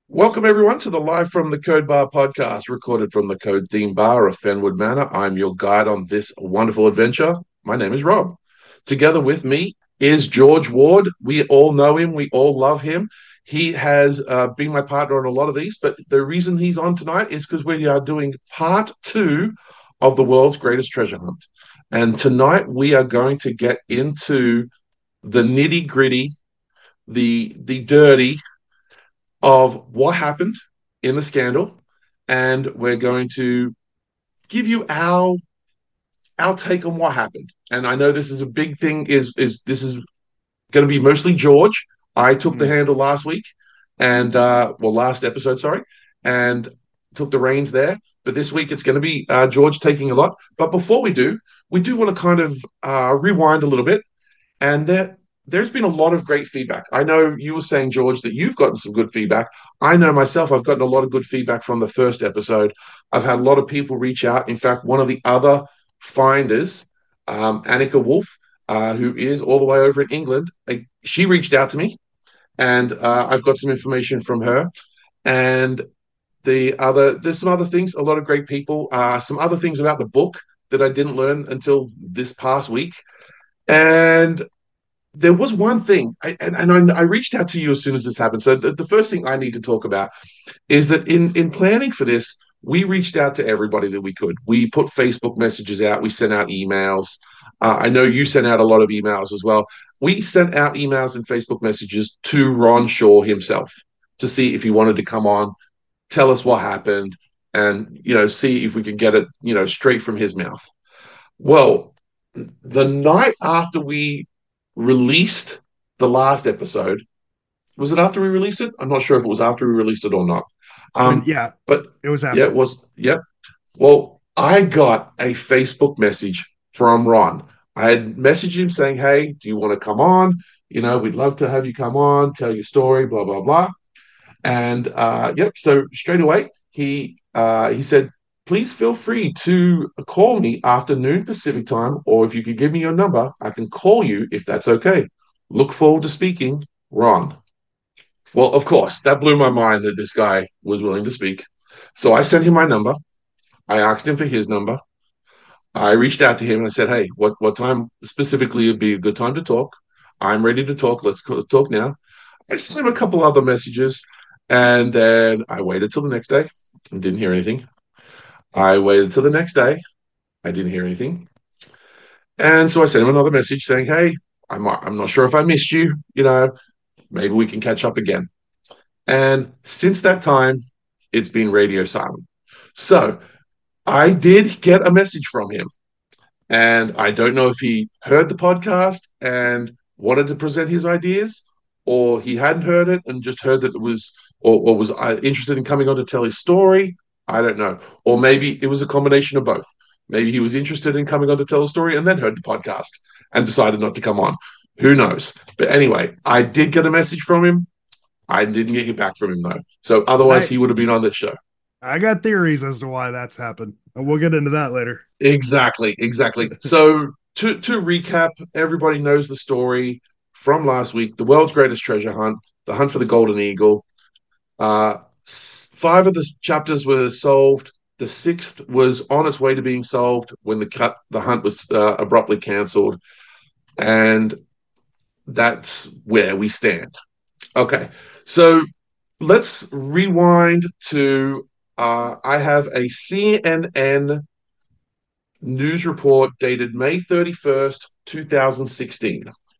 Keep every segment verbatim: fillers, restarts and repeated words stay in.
Welcome, everyone, to the Live from the Code Bar podcast, recorded from the Code Theme Bar of Fenwood Manor. I'm your guide on this wonderful adventure. My name is Rob. Together with me is George Ward. We all know him, we all love him. He has uh, been my partner on a lot of these, but the reason he's on tonight is because we are doing part two of the world's greatest treasure hunt. And tonight we are going to get into the nitty gritty, the the dirty of what happened in the scandal, and we're going to give you our our take on what happened. And I know this is a big thing. Is is this is going to be mostly George? I took the Mm. handle last week, and uh, well, last episode, sorry, and took the reins there. But this week it's going to be uh, George taking a lot. But before we do, we do want to kind of uh, rewind a little bit and there, there's been a lot of great feedback. I know you were saying, George, that you've gotten some good feedback. I know myself, I've gotten a lot of good feedback from the first episode. I've had a lot of people reach out. In fact, one of the other finders, um, Annika Wolf, uh, who is all the way over in England, like, she reached out to me, and uh, I've got some information from her. And the other, there's some other things, a lot of great people, uh, some other things about the book that I didn't learn until this past week. And there was one thing, I, and, and I, I reached out to you as soon as this happened. So the, the first thing I need to talk about is that in in planning for this, we reached out to everybody that we could. We put Facebook messages out. We sent out emails. Uh, I know you sent out a lot of emails as well. We sent out emails and Facebook messages to Ron Shaw himself to see if he wanted to come on, tell us what happened, and you know see if we could get it you know straight from his mouth. Well, the night after we released the last episode, was it after we released it? I'm not sure if it was after we released it or not. When Um, yeah, but it was yeah, it after. was. Yeah. Well, I got a Facebook message from Ron. I had messaged him saying, "Hey, do you want to come on? You know, we'd love to have you come on, tell your story, blah blah blah." And uh, yep, so straight away he uh, he said, "Please feel free to call me after noon Pacific time, or if you could give me your number, I can call you if that's okay. Look forward to speaking, Ron." Well, of course, that blew my mind that this guy was willing to speak. So I sent him my number. I asked him for his number. I reached out to him and I said, "Hey, what what time specifically would be a good time to talk? I'm ready to talk. Let's talk now." I sent him a couple other messages, and then I waited till the next day and didn't hear anything. I waited till the next day. I didn't hear anything. And so I sent him another message saying, "Hey, I'm, I'm not sure if I missed you. You know, maybe we can catch up again." And since that time, it's been radio silent. So I did get a message from him. And I don't know if he heard the podcast and wanted to present his ideas, or he hadn't heard it and just heard that it was, or, or was uh, interested in coming on to tell his story. I don't know. Or maybe it was a combination of both. Maybe he was interested in coming on to tell a story and then heard the podcast and decided not to come on. Who knows? But anyway, I did get a message from him. I didn't get it back from him though. So otherwise, I he would have been on this show. I got theories as to why that's happened, and we'll get into that later. Exactly, exactly. So to to recap, everybody knows the story from last week: the world's greatest treasure hunt, the hunt for the golden eagle. Uh, Five of the chapters were solved. The sixth was on its way to being solved when the cut the hunt was uh, abruptly cancelled, and that's where we stand. Okay, so let's rewind to. Uh, I have a C N N news report dated May thirty-first, twenty sixteen.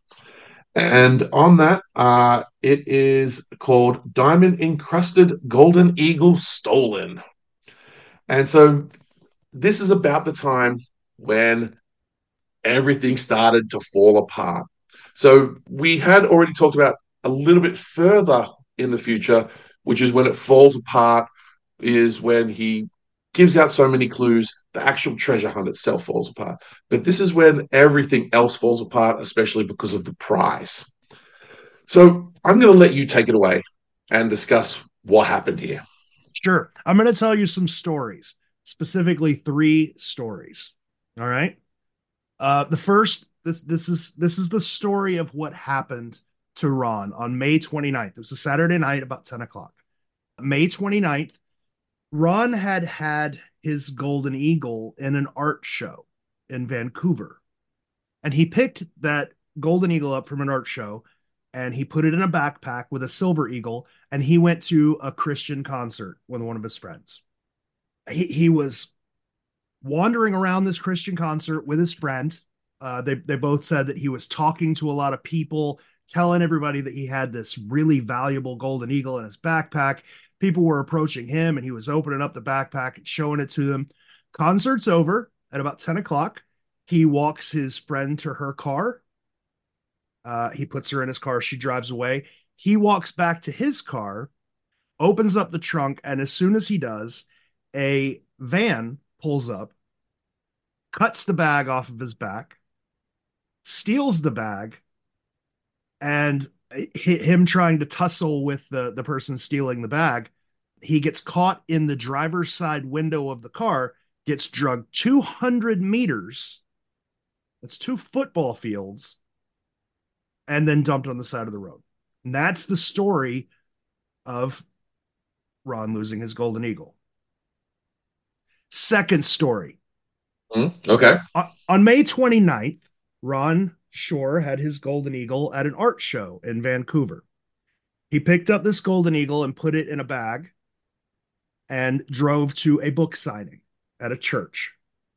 And on that, uh, it is called Diamond Encrusted Golden Eagle Stolen. And so this is about the time when everything started to fall apart. So we had already talked about a little bit further in the future, which is when it falls apart, is when he gives out so many clues, the actual treasure hunt itself falls apart. But this is when everything else falls apart, especially because of the prize. So I'm going to let you take it away and discuss what happened here. Sure, I'm going to tell you some stories, specifically three stories. All right. Uh, the first, this this is this is the story of what happened to Ron on May 29th. It was a Saturday night about ten o'clock. May 29th, Ron had had his Golden Eagle in an art show in Vancouver. And he picked that Golden Eagle up from an art show and he put it in a backpack with a silver eagle. And he went to a Christian concert with one of his friends. He, he was wandering around this Christian concert with his friend. Uh, they, they both said that he was talking to a lot of people, telling everybody that he had this really valuable Golden Eagle in his backpack. People were approaching him and he was opening up the backpack and showing it to them. Concert's over at about ten o'clock. He walks his friend to her car. Uh, he puts her in his car. She drives away. He walks back to his car, opens up the trunk, and as soon as he does, a van pulls up, cuts the bag off of his back, steals the bag, and him trying to tussle with the, the person stealing the bag, he gets caught in the driver's side window of the car, gets drugged two hundred meters. That's two football fields, and then dumped on the side of the road. And that's the story of Ron losing his Golden Eagle. Second story. Mm, okay. On, on May 29th, Ron Shore had his Golden Eagle at an art show in Vancouver. He picked up this Golden Eagle and put it in a bag and drove to a book signing at a church.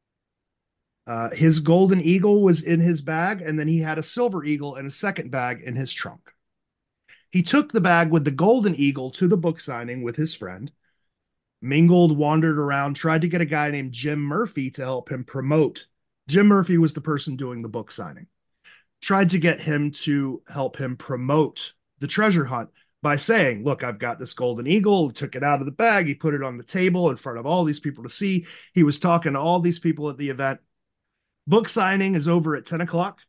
Uh, his Golden Eagle was in his bag, and then he had a Silver Eagle and a second bag in his trunk. He took the bag with the Golden Eagle to the book signing with his friend, mingled, wandered around, tried to get a guy named Jim Murphy to help him promote. Jim Murphy was the person doing the book signing. Tried to get him to help him promote the treasure hunt by saying, look, I've got this Golden Eagle. He took it out of the bag. He put it on the table in front of all these people to see. He was talking to all these people at the event. Book signing is over at ten o'clock.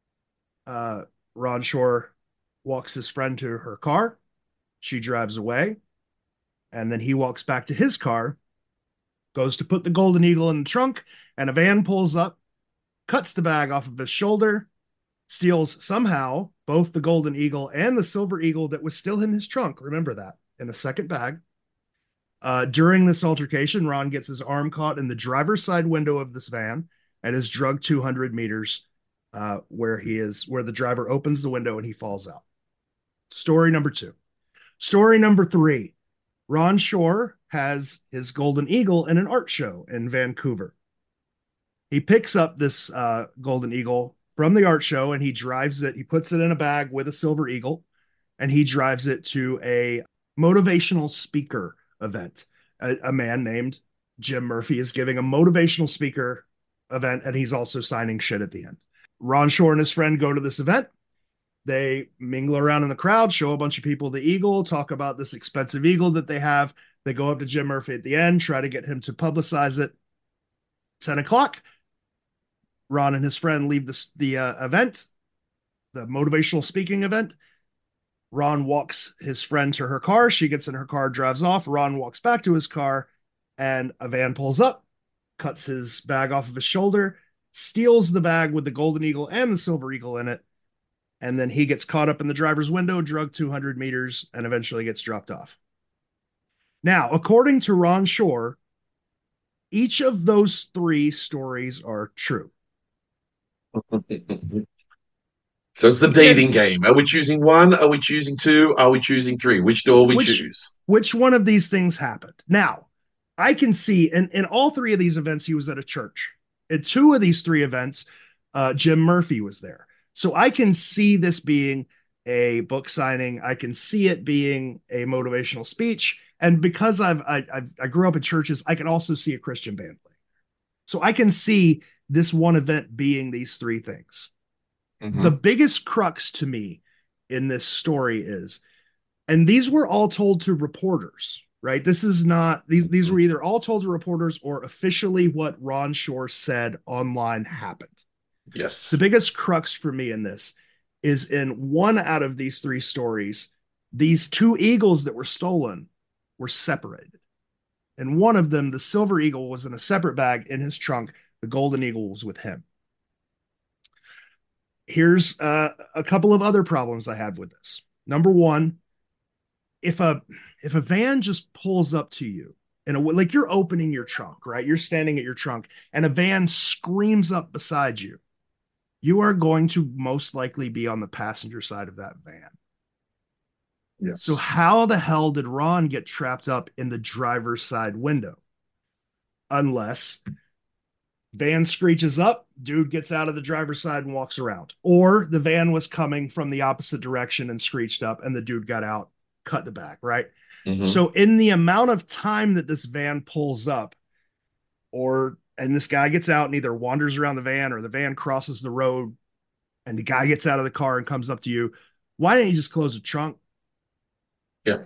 Uh, Ron Shore walks his friend to her car. She drives away. And then he walks back to his car, goes to put the Golden Eagle in the trunk, and a van pulls up, cuts the bag off of his shoulder, steals somehow both the Golden Eagle and the Silver Eagle that was still in his trunk. Remember that, in a second bag. Uh, during this altercation, Ron gets his arm caught in the driver's side window of this van and is drugged two hundred meters uh, where he is, where the driver opens the window and he falls out. Story number two. Story number three. Ron Shore has his Golden Eagle in an art show in Vancouver. He picks up this uh, Golden Eagle from the art show and he drives it. He puts it in a bag with a Silver Eagle and he drives it to a motivational speaker event. A, a man named Jim Murphy is giving a motivational speaker event and he's also signing shit at the end. Ron Shore and his friend go to this event. They mingle around in the crowd, show a bunch of people the eagle, talk about this expensive eagle that they have. They go up to Jim Murphy at the end, try to get him to publicize it. ten o'clock, Ron and his friend leave this, the uh, event, the motivational speaking event. Ron walks his friend to her car. She gets in her car, drives off. Ron walks back to his car, and a van pulls up, cuts his bag off of his shoulder, steals the bag with the Golden Eagle and the Silver Eagle in it. And then he gets caught up in the driver's window, drugged two hundred meters, and eventually gets dropped off. Now, according to Ron Shore, each of those three stories are true. So it's the dating game. Are we choosing one? Are we choosing two? Are we choosing three? Which door we which, choose? Which one of these things happened? Now, I can see in, in all three of these events, he was at a church. In two of these three events, uh, Jim Murphy was there. So I can see this being a book signing. I can see it being a motivational speech. And because I've, I, I've, I grew up in churches, I can also see a Christian band playing. So I can see this one event being these three things. Mm-hmm. The biggest crux to me in this story is, and these were all told to reporters, right? This is not, these, these were either all told to reporters or officially what Ron Shore said online happened. Yes. The biggest crux for me in this is in one out of these three stories, these two eagles that were stolen were separated. And one of them, the Silver Eagle, was in a separate bag in his trunk. The Golden Eagle was with him. Here's uh, a couple of other problems I have with this. Number one, if a if a van just pulls up to you in a like you're opening your trunk, right? You're standing at your trunk and a van screams up beside you, you are going to most likely be on the passenger side of that van. So Yes. how the hell did Ron get trapped up in the driver's side window? Unless van screeches up, dude gets out of the driver's side and walks around. Or the van was coming from the opposite direction and screeched up, and the dude got out, cut the back, right? Mm-hmm. So in the amount of time that this van pulls up, or and this guy gets out and either wanders around the van or the van crosses the road and the guy gets out of the car and comes up to you, why didn't you just close the trunk? Yeah.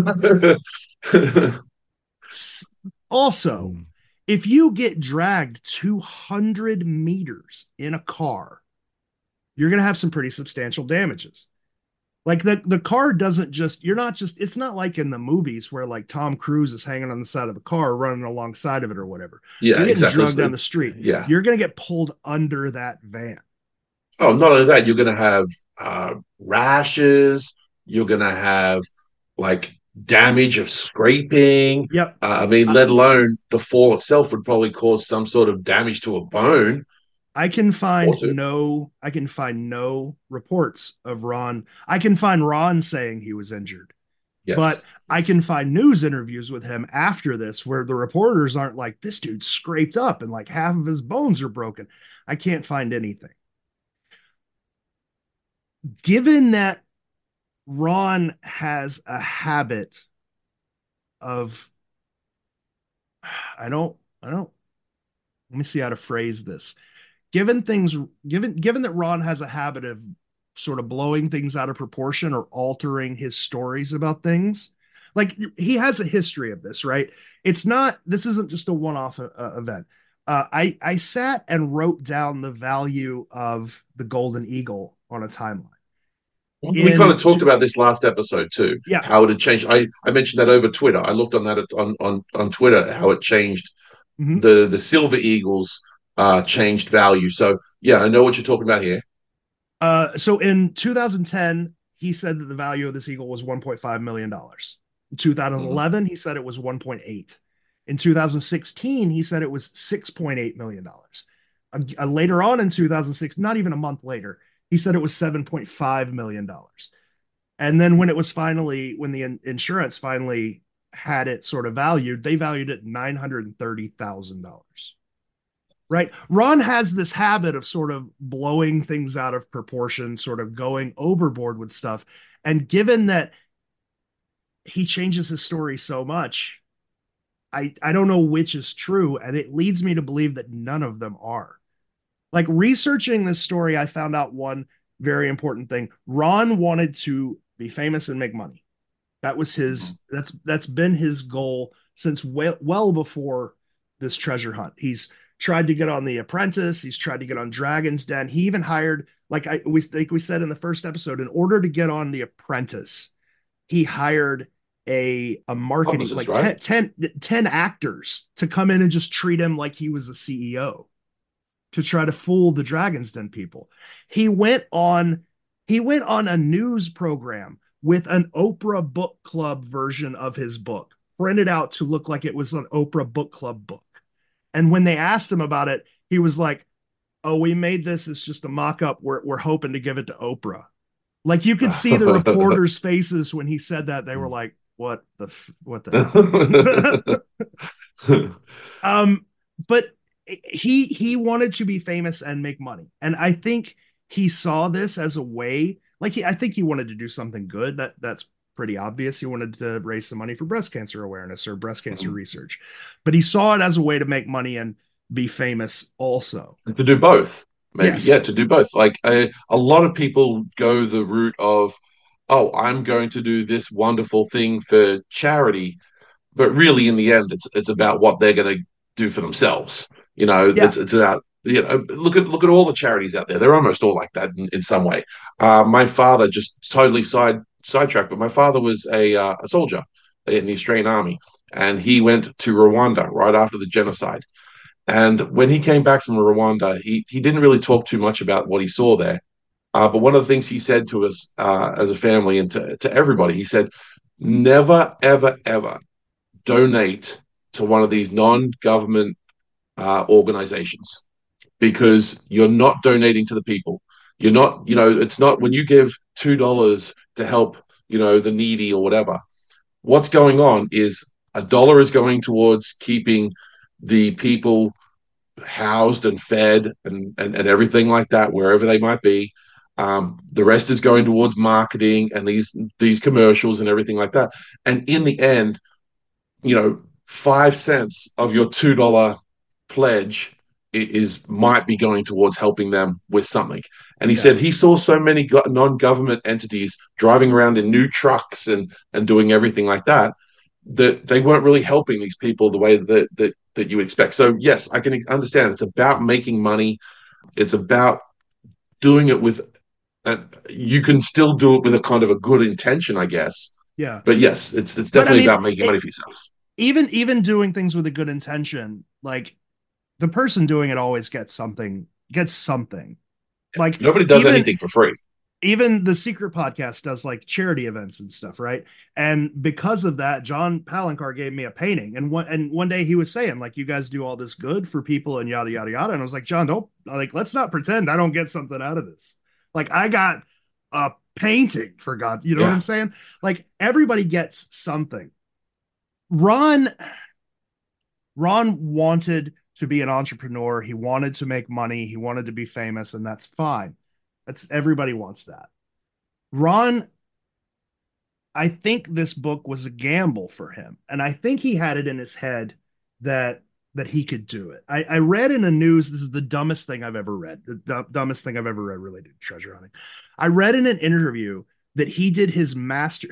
Also, if you get dragged two hundred meters in a car, you're going to have some pretty substantial damages. Like the, the car doesn't just, you're not just, it's not like in the movies where like Tom Cruise is hanging on the side of a car running alongside of it or whatever. Yeah, you're getting exactly. drugged down the street. Yeah. You're going to get pulled under that van. Oh, not only that, you're going to have uh, rashes. You're going to have like damage of scraping. Yep. Uh, I mean, Uh, let alone the fall itself would probably cause some sort of damage to a bone. I can find Or two. no, I can find no reports of Ron. I can find Ron saying he was injured, Yes. but I can find news interviews with him after this where the reporters aren't like, this dude's scraped up and like half of his bones are broken. I can't find anything. Given that Ron has a habit of, I don't, I don't, let me see how to phrase this. Given things, given given that Ron has a habit of sort of blowing things out of proportion or altering his stories about things, like he has a history of this, right? It's not, this isn't just a one-off uh, event. Uh, I I sat and wrote down the value of the Golden Eagle on a timeline. We kind In of talked about this last episode too, yeah, how it had changed. I, I mentioned that over Twitter. I looked on that on, on, on Twitter, how it changed mhm. the, the Silver Eagles uh, changed value. So, yeah, I know what you're talking about here. Uh, so in two thousand ten, he said that the value of this eagle was one point five million dollars. In Mhm. two thousand eleven, he said it was one point eight. In two thousand sixteen, he said it was six point eight million dollars. Uh, later on in two thousand six, not even a month later, he said it was seven point five million dollars. And then when it was finally, when the in- insurance finally had it sort of valued, they valued it nine hundred thirty thousand dollars. Right. Ron has this habit of sort of blowing things out of proportion, sort of going overboard with stuff. And given that he changes his story so much, I, I don't know which is true. And it leads me to believe that none of them are. Like researching this story, I found out one very important thing. Ron wanted to be famous and make money. That was his, that's, that's been his goal since well, well before this treasure hunt. He's tried to get on The Apprentice. He's tried to get on Dragon's Den. He even hired, like I we think we said in the first episode, in order to get on The Apprentice, he hired a a marketing Publicist, like right? ten, ten, ten actors to come in and just treat him like he was a C E O to try to fool the Dragon's Den people. He went on he went on a news program with an Oprah book club version of his book, printed out to look like it was an Oprah book club book. And when they asked him about it, he was like, "Oh, we made this. It's just a mock-up. We're we're hoping to give it to Oprah." Like you could see the reporters' faces when he said that. They were like, "What the what the hell?" um, but he he wanted to be famous and make money, and I think he saw this as a way. Like he, I think he wanted to do something good. That that's pretty obvious. He wanted to raise some money for breast cancer awareness or breast cancer research, but he saw it as a way to make money and be famous also. To do both, maybe. Yes. Yeah, to do both. Like a, a lot of people go the route of, oh, I'm going to do this wonderful thing for charity, but really in the end, it's it's about what they're going to do for themselves. You know, Yeah. it's, it's about you know look at look at all the charities out there. They're almost all like that in, in some way. Uh, my father just totally side sidetracked, but my father was a uh, a soldier in the Australian Army, and he went to Rwanda right after the genocide. And when he came back from Rwanda, he he didn't really talk too much about what he saw there. Uh, but one of the things he said to us uh, as a family and to, to everybody, he said, never, ever, ever donate to one of these non-government uh, organizations because you're not donating to the people. You're not, you know, it's not when you give two dollars to help, you know, the needy or whatever. What's going on is a dollar is going towards keeping the people housed and fed and, and, and everything like that, wherever they might be. Um, the rest is going towards marketing and these these commercials and everything like that. And in the end, you know, five cents of your two dollar pledge is might be going towards helping them with something. And he Yeah. said he saw so many non-government entities driving around in new trucks and and doing everything like that that they weren't really helping these people the way that that that you expect. So yes, I can understand it's about making money. It's about doing it with and you can still do it with a kind of a good intention, I guess. Yeah. But yes, it's it's But I definitely mean, about making money it, for yourself. even even doing things with a good intention, like the person doing it always gets something, gets something. Like Nobody does even anything for free. even the Secret Podcast does like charity events and stuff, right? And because of that, John Palancar gave me a painting, and one and one day he was saying like, "You guys do all this good for people and yada yada yada," and I was like, "John, don't like let's not pretend I don't get something out of this. Like I got a painting for God, you know what Yeah. I'm saying? Like everybody gets something." Ron Ron wanted to be an entrepreneur. He wanted to make money. He wanted to be famous, and that's fine. That's everybody wants that. Ron, I think this book was a gamble for him, and I think he had it in his head that that he could do it. I, I read in a news. This is the dumbest thing I've ever read. The d- dumbest thing I've ever read related to treasure hunting. I read in an interview that he did his master.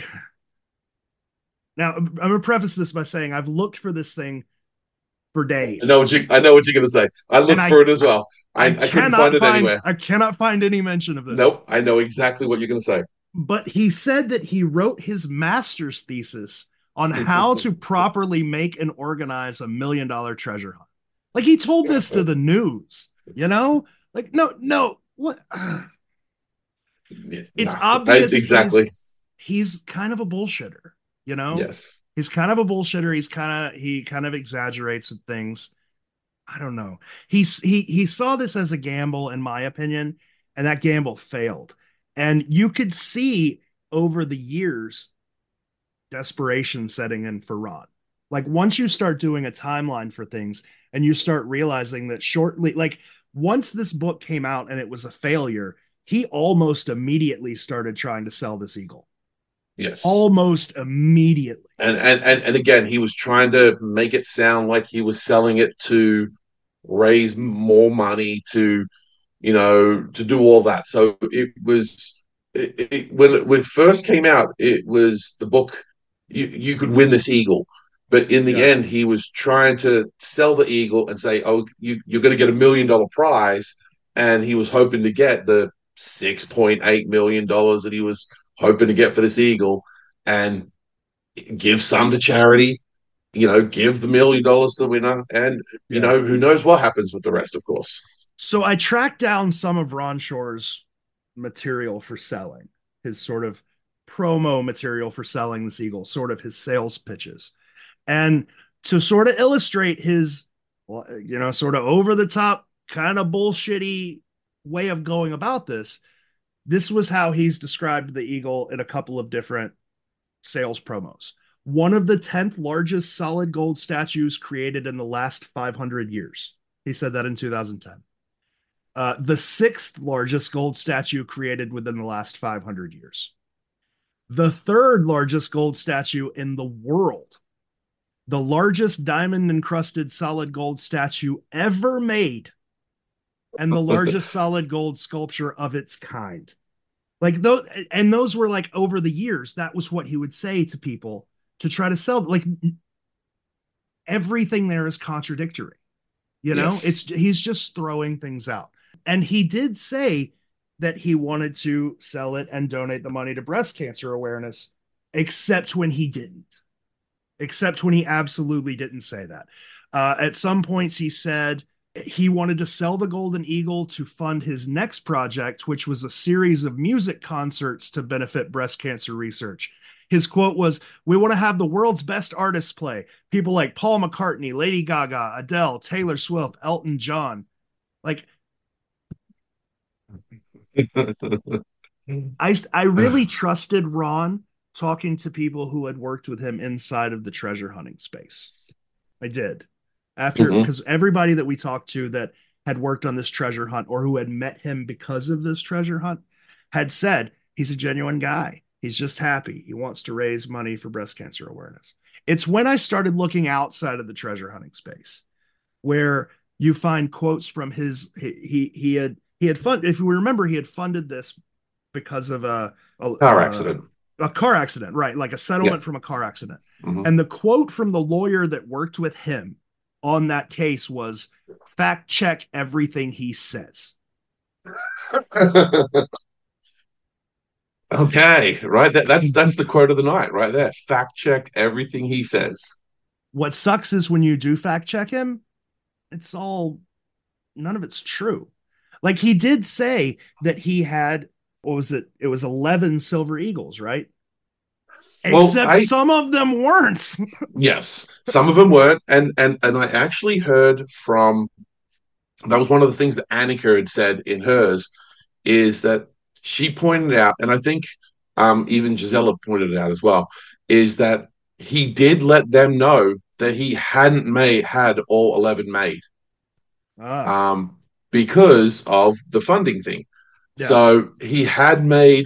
Now, I'm going to preface this by saying I've looked for this thing for I know days, what you I know what you're gonna say. I and looked I for it as well. I, I I couldn't find cannot it find anywhere. I cannot find any mention of this. Nope. I know exactly what you're gonna say. But he said that he wrote his master's thesis on how to properly make and organize a million dollar treasure hunt. Like he told this to the news, you know? Like no, no, what it's No, I, obvious he's exactly. he's kind of a bullshitter, you know? Yes. He's kind of a bullshitter. He's kind of he kind of exaggerates with things. I don't know. He's he he saw this as a gamble, in my opinion, and that gamble failed. And you could see over the years desperation setting in for Ron. Like once you start doing a timeline for things and you start realizing that shortly, like once this book came out and it was a failure, he almost immediately started trying to sell this eagle. Yes. Almost immediately. And, and and and again, he was trying to make it sound like he was selling it to raise more money to, you know, to do all that. So it was it, it, when it, when it first came out, it was the book. You you could win this eagle, but in the Yeah. end, he was trying to sell the eagle and say, "Oh, you you're going to get a million dollar prize," and he was hoping to get the six point eight million dollars that he was hoping to get for this eagle, and give some to charity. You know, give the million dollars to the winner, and you Yeah. know who knows what happens with the rest, of course. So I tracked down some of Ron Shore's material for selling, his sort of promo material for selling this eagle, sort of his sales pitches. And to sort of illustrate his, well, you know, sort of over the top, kind of bullshitty way of going about this, this was how he's described the eagle in a couple of different sales promos. One of the tenth largest solid gold statues created in the last five hundred years. He said that in two thousand ten. Uh, the sixth largest gold statue created within the last five hundred years. The third largest gold statue in the world. The largest diamond encrusted solid gold statue ever made. And the largest solid gold sculpture of its kind. Like those, and those were like over the years, that was what he would say to people to try to sell. Like everything there is contradictory. You know, Yes. it's he's just throwing things out. And he did say that he wanted to sell it and donate the money to breast cancer awareness, except when he didn't. Except when he absolutely didn't say that. Uh, at some points, he said he wanted to sell the Golden Eagle to fund his next project, which was a series of music concerts to benefit breast cancer research. His quote was, "We want to have the world's best artists play. People like Paul McCartney, Lady Gaga, Adele, Taylor Swift, Elton John." Like, I, I really trusted Ron talking to people who had worked with him inside of the treasure hunting space. I did. After, Mhm. because everybody that we talked to that had worked on this treasure hunt or who had met him because of this treasure hunt had said he's a genuine guy. He's just happy. He wants to raise money for breast cancer awareness. It's when I started looking outside of the treasure hunting space where you find quotes from his he he, he had he had fund if you remember he had funded this because of a a, Car a accident. a car accident, right? Like a Yeah. settlement from a car accident. Mhm. And the quote from the lawyer that worked with him on that case was, "Fact check everything he says." Okay, right. That, that's that's the quote of the night, right there. Fact check everything he says. What sucks is when you do fact check him, it's all none of it's true. Like he did say that he had, what was it? It was eleven silver eagles, right? Well, Except I some of them weren't. yes, some of them weren't, and and and I actually heard from that was one of the things that Annika had said in hers is that she pointed out, and I think um, even Gisela pointed it out as well, is that he did let them know that he hadn't made had all eleven made Ah, um, because of the funding thing. yeah. So he had made,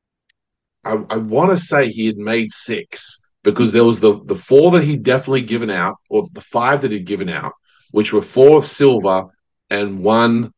I, I want to say he had made six because there was the the four that he'd definitely given out, or the five that he'd given out, which were four of silver and one,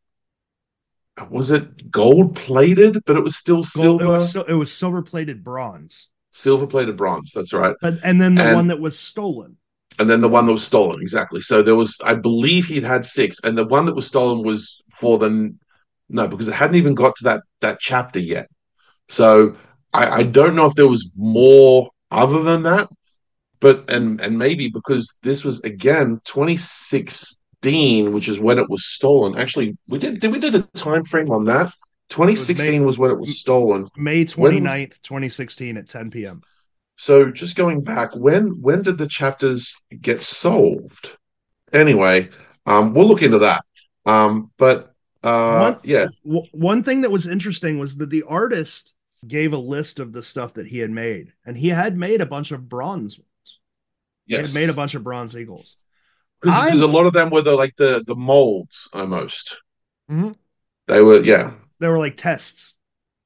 was it gold plated, but it was still Gold. It was silver, so it was silver plated bronze, silver plated bronze. That's right. but and then the And one that was stolen. and then the one that was stolen, exactly. So there was, I believe he'd had six, and the one that was stolen was for the no, because it hadn't even got to that that chapter yet. So I, I don't know if there was more other than that, but and and maybe because this was again twenty sixteen, which is when it was stolen. Actually, we did did we do the time frame on that? It was May twenty sixteen was when it was stolen. May When 29th, twenty sixteen at ten p m. so just going back, when when did the chapters get solved? Anyway, um, we'll look into that. Um, but uh, One yeah, w- one thing that was interesting was that the artist gave a list of the stuff that he had made, and he had made a bunch of bronze ones. He had made a yes, bunch of bronze eagles. because because I'm a lot of them were the like the the molds almost. Mhm. They were, yeah, They were like tests.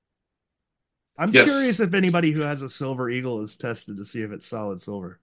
I'm yes. curious if anybody who has a silver eagle is tested to see if it's solid silver.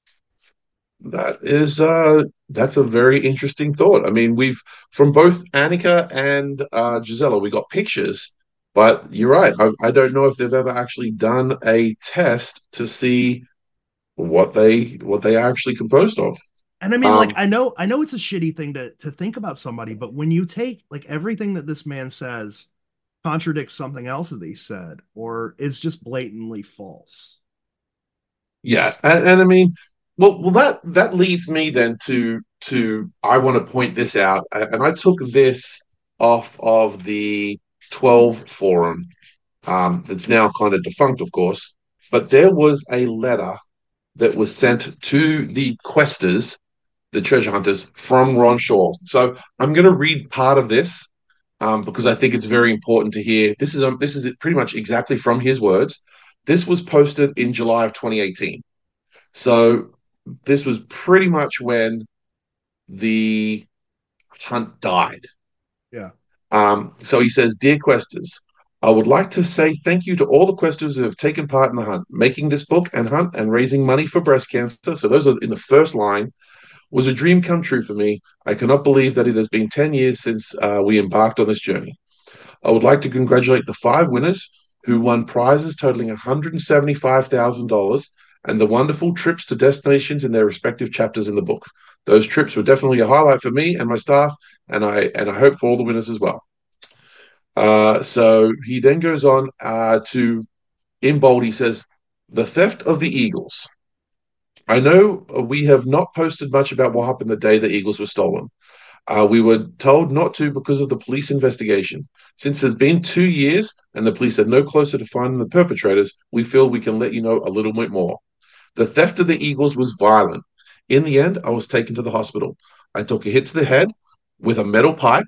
That is uh that's a very interesting thought. I mean, we've from both Annika and uh Gisela, we got pictures, but you're right. I, I don't know if they've ever actually done a test to see what they what they are actually composed of. And I mean, like, Um, I know, I know it's a shitty thing to to think about somebody, but when you take like everything that this man says contradicts something else that he said, or is just blatantly false. yeah, It's and, and I mean, well, well, that that leads me then to to I want to point this out, and I took this off of the twelve forum. Um, that's now kind of defunct, of course, but there was a letter that was sent to the questers, the treasure hunters, from Ron Shaw. So I'm going to read part of this um, because I think it's very important to hear. This is um, this is pretty much exactly from his words. This was posted in July of twenty eighteen. So this was pretty much when the hunt died. yeah. Um, so he says, "Dear Questers, I would like to say thank you to all the Questers who have taken part in the hunt. Making this book and hunt and raising money for breast cancer." So those are in the first line. "Was a dream come true for me. I cannot believe that it has been ten years since uh, we embarked on this journey. I would like to congratulate the five winners who won prizes totaling one hundred seventy-five thousand dollars and the wonderful trips to destinations in their respective chapters in the book. Those trips were definitely a highlight for me and my staff, and I and I hope for all the winners as well." Uh, so he then goes on uh, to, in bold, he says, "The theft of the Eagles. I know we have not posted much about what happened the day the Eagles were stolen. Uh, we were told not to because of the police investigation. Since it's been two years and the police are no closer to finding the perpetrators, we feel we can let you know a little bit more. The theft of the eagles was violent. In the end, I was taken to the hospital. I took a hit to the head with a metal pipe,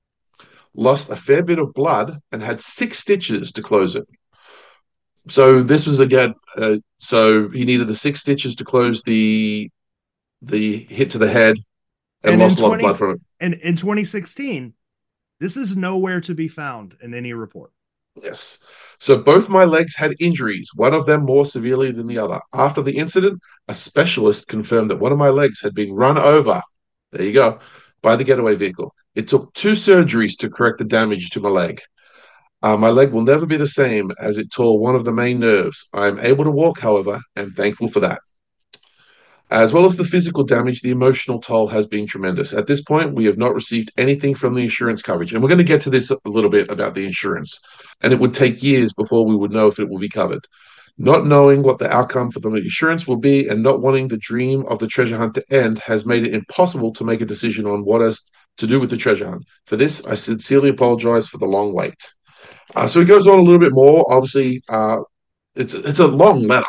lost a fair bit of blood, and had six stitches to close it. So this was again. Uh, so he needed the six stitches to close the the hit to the head, and And in lost a lot of twenty blood from it. and in twenty sixteen, this is nowhere to be found in any report. Yes. So both my legs had injuries, one of them more severely than the other. After the incident, a specialist confirmed that one of my legs had been run over. There you go, by the getaway vehicle. It took two surgeries to correct the damage to my leg. Uh, my leg will never be the same as it tore one of the main nerves. I am able to walk, however, and thankful for that. As well as the physical damage, the emotional toll has been tremendous. At this point, we have not received anything from the insurance coverage. And we're going to get to this a little bit about the insurance. And it would take years before we would know if it will be covered. Not knowing what the outcome for the insurance will be and not wanting the dream of the treasure hunt to end has made it impossible to make a decision on what has to do with the treasure hunt. For this, I sincerely apologize for the long wait. Uh, so he goes on a little bit more. Obviously, uh, it's it's a long letter.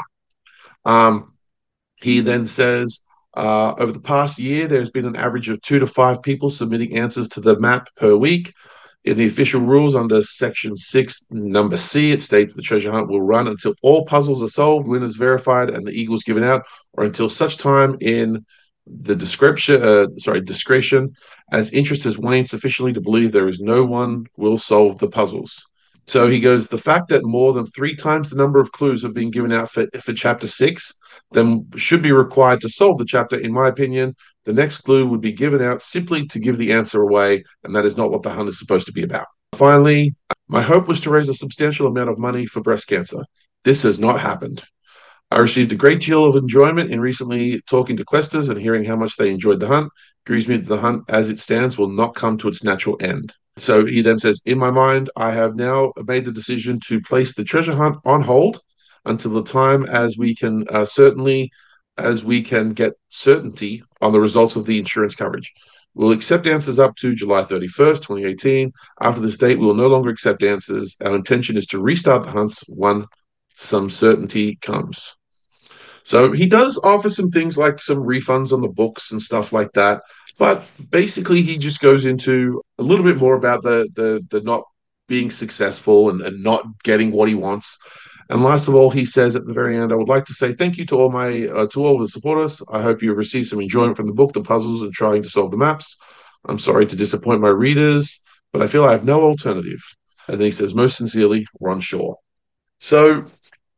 Um, he then says, uh, over the past year, there's been an average of two to five people submitting answers to the map per week. In the official rules under Section six, number C, it states the treasure hunt will run until all puzzles are solved, winners verified, and the eagles given out, or until such time in the description, uh, sorry, discretion, as interest has waned sufficiently to believe there is no one will solve the puzzles. So he goes, the fact that more than three times the number of clues have been given out for, for chapter six, then should be required to solve the chapter. In my opinion, the next clue would be given out simply to give the answer away, and that is not what the hunt is supposed to be about. Finally, my hope was to raise a substantial amount of money for breast cancer. This has not happened. I received a great deal of enjoyment in recently talking to questers and hearing how much they enjoyed the hunt. It grieves me that the hunt, as it stands, will not come to its natural end. So he then says, in my mind, I have now made the decision to place the treasure hunt on hold until the time as we can uh, certainly as we can get certainty on the results of the insurance coverage. We'll accept answers up to July thirty-first, twenty eighteen. After this date, we will no longer accept answers. Our intention is to restart the hunts when some certainty comes. So he does offer some things like some refunds on the books and stuff like that. But basically, he just goes into a little bit more about the the the not being successful and, and not getting what he wants. And last of all, he says at the very end, I would like to say thank you to all my uh, to all the supporters. I hope you have received some enjoyment from the book, the puzzles, and trying to solve the maps. I'm sorry to disappoint my readers, but I feel I have no alternative. And then he says, most sincerely, Ron Shaw. So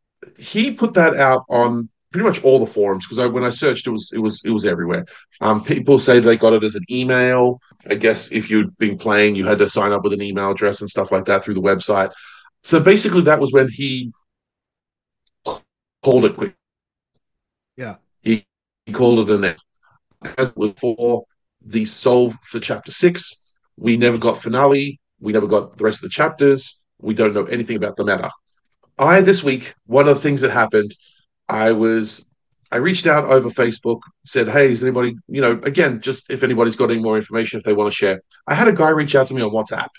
he put that out on pretty much all the forums because when I searched, it was it was it was everywhere. Um, people say they got it as an email. I guess if you'd been playing, you had to sign up with an email address and stuff like that through the website. So basically, that was when he called it quick. Yeah, he, he called it an end. As for the solve for chapter six, we never got finale. We never got the rest of the chapters. We don't know anything about the meta. I this week, one of the things that happened, I was I reached out over Facebook, said, hey, is anybody, you know, again, just if anybody's got any more information if they want to share. I had a guy reach out to me on WhatsApp,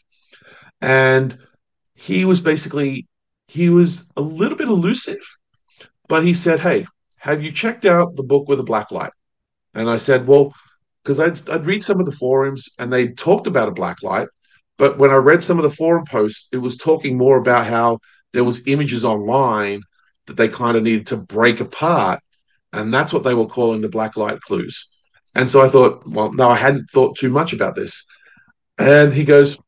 and he was basically, he was a little bit elusive, but he said, hey, have you checked out the book with a black light? And I said, well, because I'd, I'd read some of the forums and they talked about a black light, but when I read some of the forum posts, it was talking more about how there was images online that they kind of needed to break apart, and that's what they were calling the black light clues. And so I thought, well, no, I hadn't thought too much about this. And he goes,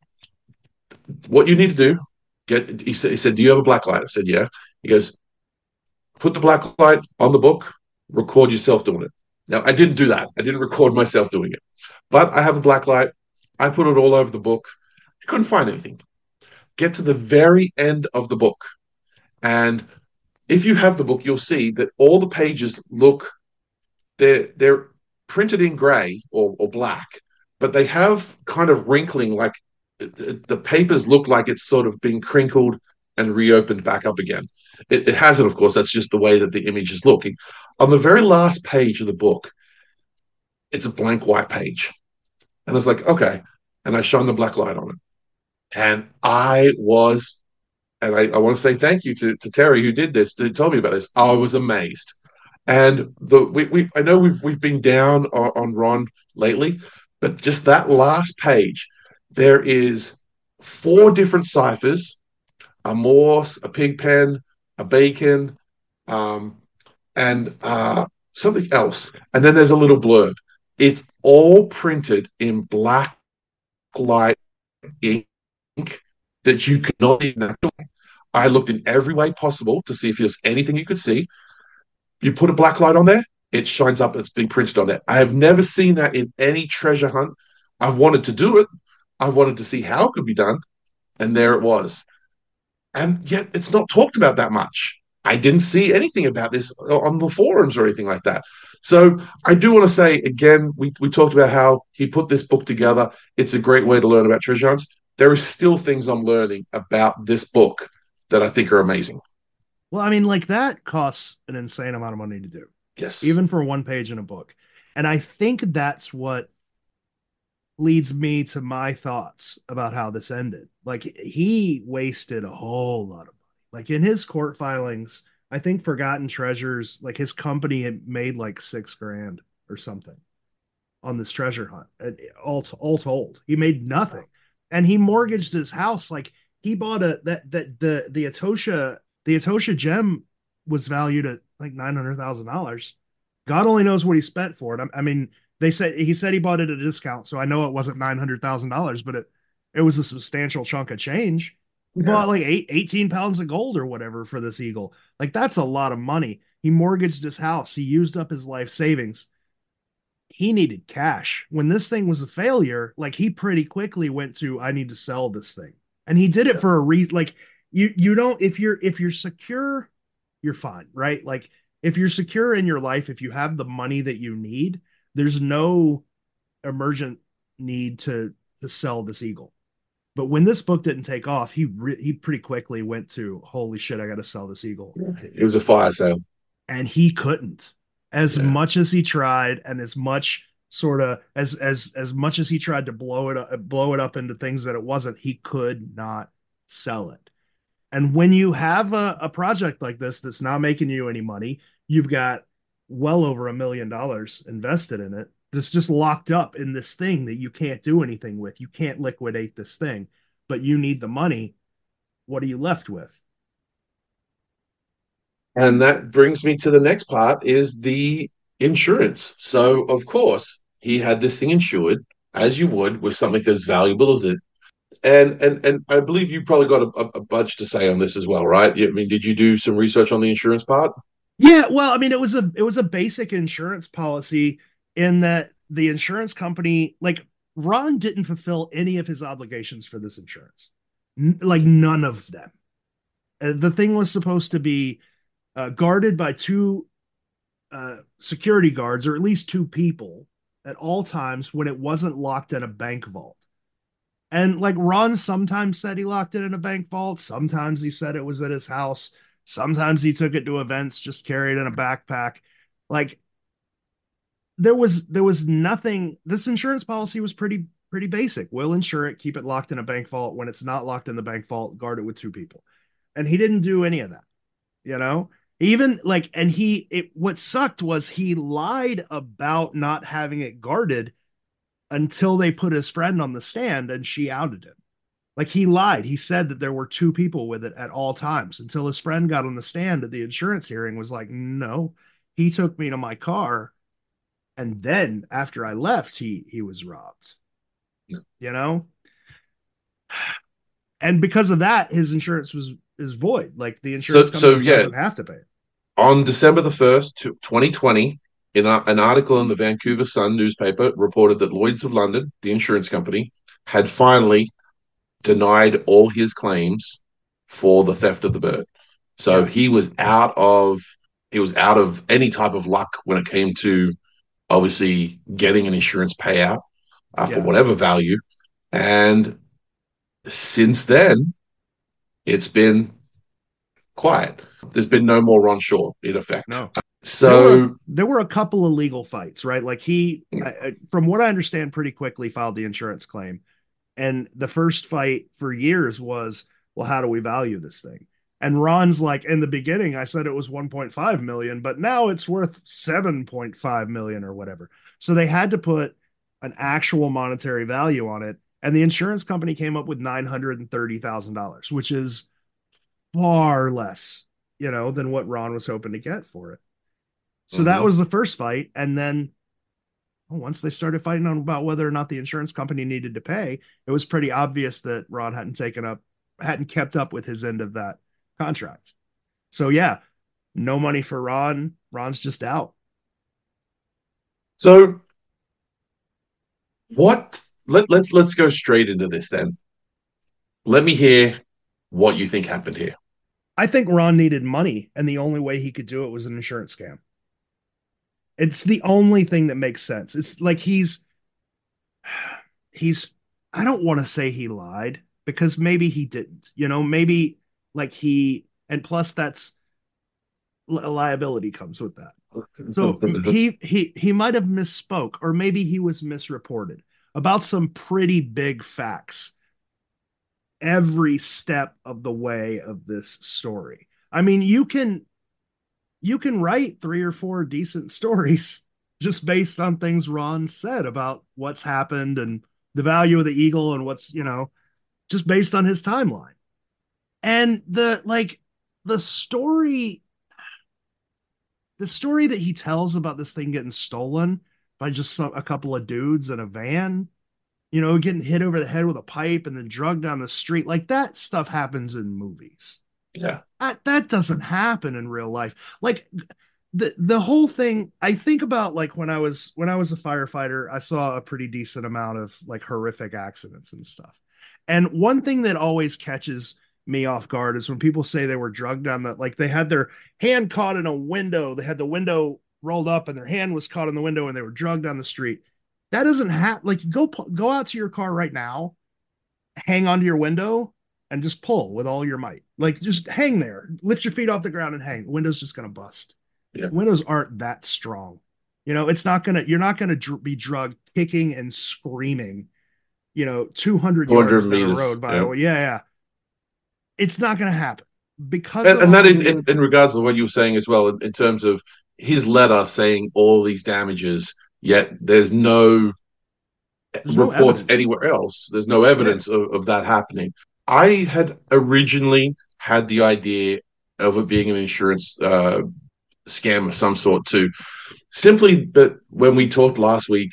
what you need to do, get, he said, he said, do you have a black light? I said, yeah. He goes, put the black light on the book, record yourself doing it. Now, I didn't do that. I didn't record myself doing it. But I have a black light. I put it all over the book. I couldn't find anything. Get to the very end of the book. And if you have the book, you'll see that all the pages look, they're, they're printed in gray or, or black, but they have kind of wrinkling, like the papers look like it's sort of been crinkled and reopened back up again. It, it hasn't, of course. That's just the way that the image is looking. On the very last page of the book, it's a blank white page. And I was like, okay. And I shone the black light on it. And I was, and I, I want to say thank you to, to Terry who did this, who told me about this. I was amazed. And the we, we I know we've we've been down on, on Ron lately, but just that last page, there is four different ciphers, a Morse, a pig pen, a bacon, um, and uh, something else. And then there's a little blurb. It's all printed in black light ink that you cannot even. I looked in every way possible to see if there's anything you could see. You put a black light on there, it shines up. It's being printed on there. I have never seen that in any treasure hunt. I've wanted to do it. I've wanted to see how it could be done, and there it was. And yet, it's not talked about that much. I didn't see anything about this on the forums or anything like that. So I do want to say again, we, we talked about how he put this book together. It's a great way to learn about treasure hunts. There are still things I'm learning about this book that I think are amazing. Well, I mean, like that costs an insane amount of money to do, Yes. even for one page in a book. And I think that's what leads me to my thoughts about how this ended. Like he wasted a whole lot of money. Like in his court filings, I think Forgotten Treasures, like his company had made like six grand or something on this treasure hunt. All all told, he made nothing, and he mortgaged his house. Like he bought a that that the the Etosha the Etosha gem was valued at like nine hundred thousand dollars. God only knows what he spent for it. I, I mean, they said he said he bought it at a discount, so I know it wasn't nine hundred thousand dollars, but it it was a substantial chunk of change. He Yeah. bought like eight, eighteen pounds of gold or whatever for this eagle. Like that's a lot of money. He mortgaged his house. He used up his life savings. He needed cash. When this thing was a failure, like he pretty quickly went to, I need to sell this thing. And he did it Yeah. for a reason. Like you you don't if you're if you're secure, you're fine, right? Like if you're secure in your life, if you have the money that you need, there's no emergent need to to sell this eagle. But when this book didn't take off, he re- he pretty quickly went to holy shit, I got to sell this eagle, It was a fire sale. and he couldn't. As Yeah. much as he tried, and as much sort of as as as much as he tried to blow it up, blow it up into things that it wasn't, he could not sell it. And when you have a, a project like this that's not making you any money, you've got well over a million dollars invested in it that's just locked up in this thing that you can't do anything with. You can't liquidate this thing, but you need the money. What are you left with? And that brings me to the next part is the insurance. So of course he had this thing insured as you would with something as valuable as it. And and and I believe you probably got a, a bunch to say on this as well, right? I mean, did you do some research on the insurance part? Yeah, well, I mean, it was a it was a basic insurance policy in that the insurance company, like Ron didn't fulfill any of his obligations for this insurance. N- like none of them. Uh, the thing was supposed to be uh, guarded by two uh, security guards, or at least two people at all times when it wasn't locked in a bank vault. And like Ron sometimes said he locked it in a bank vault. Sometimes he said it was at his house. Sometimes he took it to events, just carried in a backpack. Like there was there was nothing. This insurance policy was pretty pretty basic. We'll insure it, keep it locked in a bank vault. When it's not locked in the bank vault, guard it with two people. And he didn't do any of that, you know? Even like, and he, it, what sucked was he lied about not having it guarded until they put his friend on the stand and she outed him. Like he lied. He said that there were two people with it at all times until his friend got on the stand at the insurance hearing, was like, no, he took me to my car. And then after I left, he he was robbed, No. you know? And because of that, his insurance was is void. Like the So insurance so company yeah, doesn't have to pay it. on December the first, twenty twenty, in a, an article in the Vancouver Sun newspaper reported that Lloyd's of London, the insurance company, had finally denied all his claims for the theft of the bird. So Yeah. he was out of he was out of any type of luck when it came to obviously getting an insurance payout uh, for Yeah. whatever value. And since then, it's been quiet. There's been no more Ron Shaw in effect. No. There were So, there were a couple of legal fights, right? Like he, I, from what I understand, pretty quickly filed the insurance claim. And the first fight for years was, well, how do we value this thing? And Ron's like, in the beginning, I said it was one point five million, but now it's worth seven point five million or whatever. So they had to put an actual monetary value on it. And the insurance company came up with nine hundred thirty thousand dollars, which is far less, you know, than what Ron was hoping to get for it. So that mhm. was the first fight. And then well, once they started fighting on about whether or not the insurance company needed to pay, it was pretty obvious that Ron hadn't taken up, hadn't kept up with his end of that contract. So yeah, no money for Ron. Ron's just out. So what? Let, let's let's go straight into this then. Let me hear what you think happened here. I think Ron needed money, and the only way he could do it was an insurance scam. It's the only thing that makes sense. It's like he's he's I don't want to say he lied because maybe he didn't. You know, maybe like he and plus that's liability comes with that. So he he he might have misspoke or maybe he was misreported about some pretty big facts every step of the way of this story. I mean, you can you can write three or four decent stories just based on things Ron said about what's happened and the value of the eagle and what's, you know, just based on his timeline. And the like the story the story that he tells about this thing getting stolen by just some, a couple of dudes in a van, you know, getting hit over the head with a pipe and then drugged down the street, like that stuff happens in movies. Yeah. That, that doesn't happen in real life. Like the the whole thing, I think about like when I was when I was a firefighter, I saw a pretty decent amount of like horrific accidents and stuff. And one thing that always catches me off guard is when people say they were drugged down that like they had their hand caught in a window, they had the window rolled up and their hand was caught in the window and they were drugged down the street. That doesn't happen. Like go go out to your car right now, hang onto your window and just pull with all your might. Like just hang there, lift your feet off the ground and hang. The window's just going to bust. Yeah. Windows aren't that strong. You know, it's not going to, you're not going to dr- be drugged kicking and screaming, you know, two hundred yards down the road by, Yeah. oh, yeah, yeah. It's not going to happen because And, of and that all in, the, in, in regards to what you were saying as well, in, in terms of his letter saying all these damages, yet there's no there's no reports evidence. anywhere else. There's no Yeah. evidence of, of that happening. I had originally had the idea of it being an insurance uh, scam of some sort too. Simply, but when we talked last week,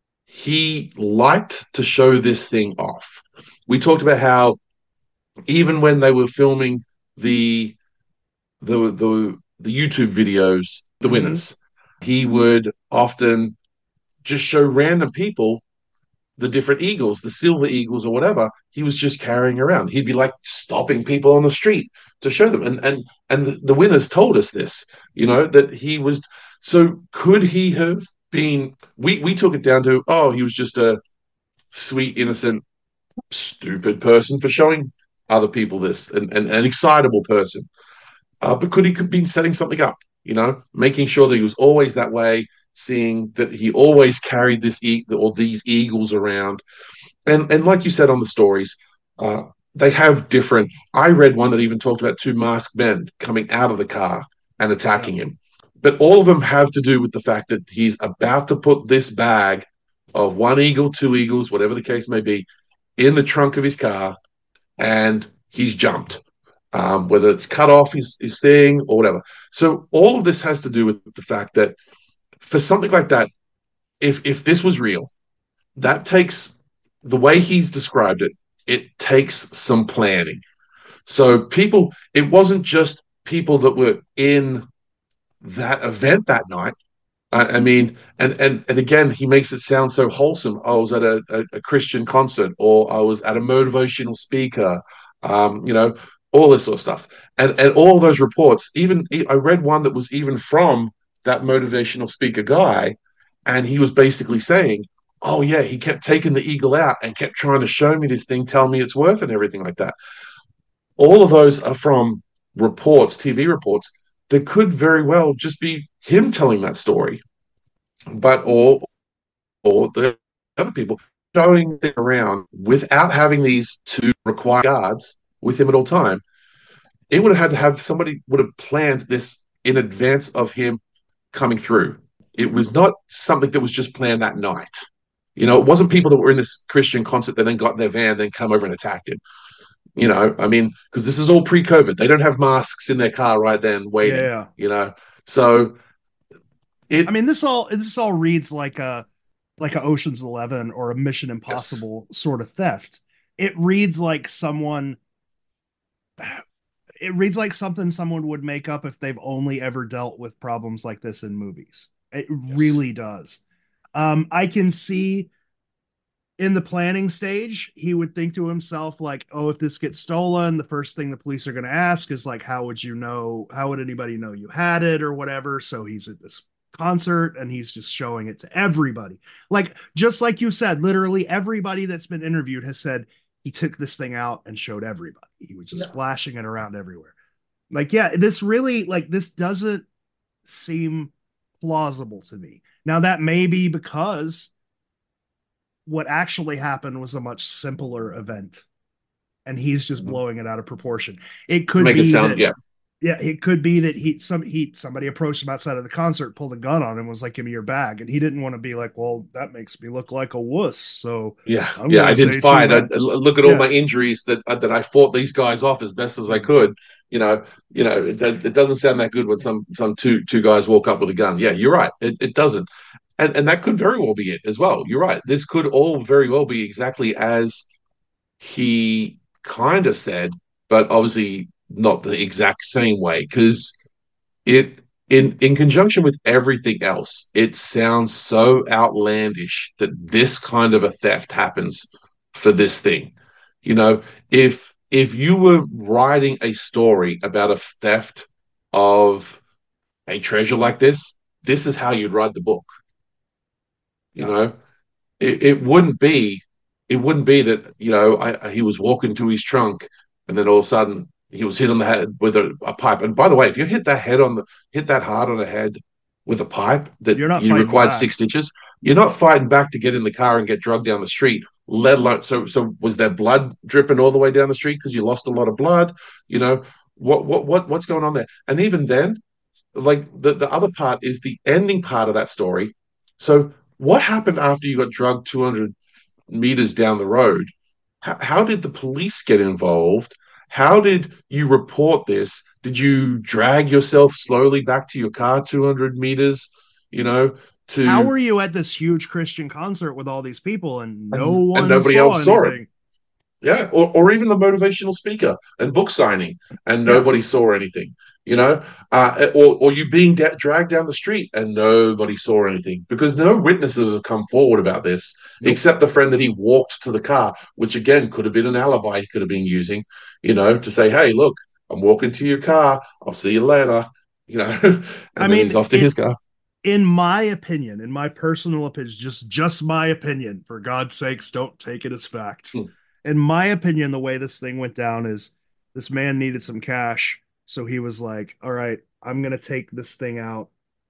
he liked to show this thing off. We talked about how even when they were filming the the the the YouTube videos, the Mm-hmm. winners, he would often just show random people the different eagles, the silver eagles or whatever. He was just carrying around. He'd be like stopping people on the street to show them, and and and the, the winners told us this. You know that he was. So could he have been? We we took it down to oh, he was just a sweet, innocent, stupid person for showing other people this, and, and an excitable person. Uh, but could he could been setting something up, you know, making sure that he was always that way, seeing that he always carried this e- or these eagles around, and and like you said on the stories, uh, they have different. I read one that even talked about two masked men coming out of the car and Yeah. attacking him, but all of them have to do with the fact that he's about to put this bag of one eagle, two eagles, whatever the case may be, in the trunk of his car, and he's jumped um, whether it's cut off his, his thing or whatever. So all of this has to do with the fact that for something like that, if if this was real, that takes the way he's described it, it takes some planning. So people, it wasn't just people that were in that event that night. I, I mean, and and and again, he makes it sound so wholesome. I was at a, a, a Christian concert, or I was at a motivational speaker. Um, you know, all this sort of stuff, and and all those reports. Even I read one that was even from that motivational speaker guy, and he was basically saying, "Oh yeah, he kept taking the eagle out and kept trying to show me this thing, tell me it's worth, and everything like that." All of those are from reports, T V reports that could very well just be him telling that story, but or or the other people showing it around without having these two required guards with him at all time. It would have had to have somebody would have planned this in advance of him coming through. It was not something that was just planned that night. You know, it wasn't people that were in this Christian concert that then got in their van, then come over and attacked him. You know, I mean, because this is all pre-COVID. They don't have masks in their car right then waiting, Yeah. you know. So I it mean, this all this all reads like a like a Ocean's Eleven or a Mission yes. Impossible sort of theft. It reads like someone it reads like something someone would make up if they've only ever dealt with problems like this in movies. It Yes. really does. Um, I can see in the planning stage, he would think to himself, like, oh, if this gets stolen, the first thing the police are going to ask is, like, how would you know? How would anybody know you had it or whatever? So he's at this concert and he's just showing it to everybody. Like, just like you said, literally everybody that's been interviewed has said he took this thing out and showed everybody. He was just Yeah. flashing it around everywhere. Like, yeah, this really, like, this doesn't seem plausible to me. Now, that may be because what actually happened was a much simpler event and he's just Mhm. blowing it out of proportion. It To could make it be sound, that, yeah, yeah, it could be that he some he somebody approached him outside of the concert, pulled a gun on him, and was like, give me your bag, and he didn't want to be like, well, that makes me look like a wuss, so yeah, I'm yeah. gonna I didn't say too fight. I, bad. I look at all Yeah. my injuries that uh, that I fought these guys off as best as I Mm. could. You know, you know, it, it doesn't sound that good when some some two two guys walk up with a gun. Yeah, you're right. It, it doesn't, and and that could very well be it as well. You're right. This could all very well be exactly as he kind of said, but obviously not the exact same way because it in in conjunction with everything else, it sounds so outlandish that this kind of a theft happens for this thing. You know, if if you were writing a story about a theft of a treasure like this, this is how you'd write the book. You Yeah. know, it, it wouldn't be it wouldn't be that you know I, he was walking to his trunk and then all of a sudden he was hit on the head with a, a pipe. And by the way, if you hit that head on the hit that hard on the head with a pipe that You're not you fighting required back. six stitches, you're not fighting back to get in the car and get drugged down the street. Let alone so so was there blood dripping all the way down the street because you lost a lot of blood? You know what what what what's going on there? And even then, like the, the other part is the ending part of that story. So what happened after you got drugged two hundred meters down the road? How, how did the police get involved? How did you report this? Did you drag yourself slowly back to your car two hundred meters, you know, How to were you at this huge Christian concert with all these people and no and, and one nobody saw else saw it? anything? Yeah, or, or even the motivational speaker and book signing, and Yeah. nobody saw anything. You know, uh, or or you being da- dragged down the street and nobody saw anything because no witnesses have come forward about this Nope. except the friend that he walked to the car, which again could have been an alibi he could have been using. You know, to say, "Hey, look, I'm walking to your car. I'll see you later." You know, I and then mean, he's off to his it car. in my opinion, in my personal opinion, just just my opinion, for God's sakes, don't take it as fact. Hmm. In my opinion, the way this thing went down is this man needed some cash. So he was like, all right, I'm going to take this thing out.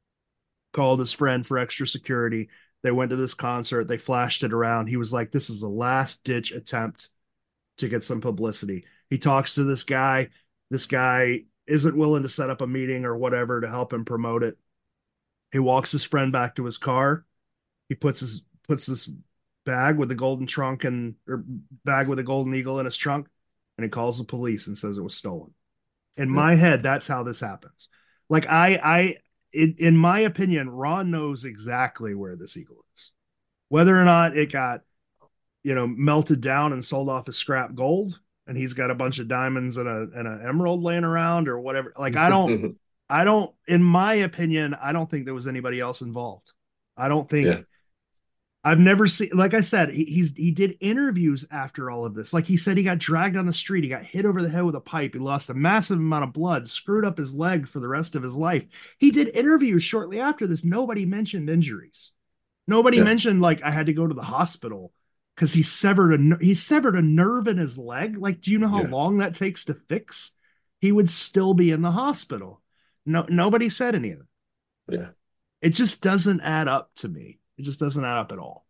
Called his friend for extra security. They went to this concert. They flashed it around. He was like, this is the last ditch attempt to get some publicity. He talks to this guy. This guy isn't willing to set up a meeting or whatever to help him promote it. He walks his friend back to his car. He puts his puts this bag with the golden trunk and or bag with a golden eagle in his trunk, and he calls the police and says it was stolen. In Yeah. my head, that's how this happens. Like I, I, in, in my opinion, Ron knows exactly where this eagle is. Whether or not it got, you know, melted down and sold off as scrap gold, and he's got a bunch of diamonds and a and an emerald laying around or whatever. Like I don't, I don't. In my opinion, I don't think there was anybody else involved. I don't Yeah. think I've never seen, like I said, he, he's he did interviews after all of this. Like he said, he got dragged on the street, he got hit over the head with a pipe, he lost a massive amount of blood, screwed up his leg for the rest of his life. He did interviews shortly after this. Nobody mentioned injuries. Nobody Yeah. mentioned like I had to go to the hospital because he severed a he severed a nerve in his leg. Like, do you know how Yeah. long that takes to fix? He would still be in the hospital. No, nobody said any of it. Yeah. It just doesn't add up to me. It just doesn't add up at all.